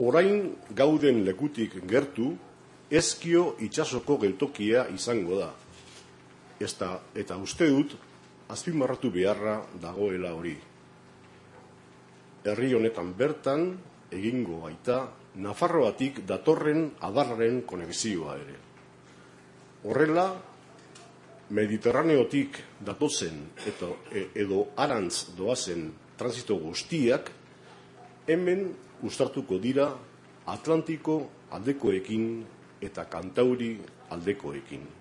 Orain gauden lekutik gertu, Ezkio itsasoko geltokia izango da. Eta uste dut, azpimarratu beharra dagoela hori. Herri honetan bertan, egingo baita, Nafarroatik datorren adarraren konexioa ere. Horrela, Mediterraneotik datozen edo arantz doazen transito guztiak, hemen uztartuko dira Atlantiko aldekoekin eta Kantauri aldekoekin.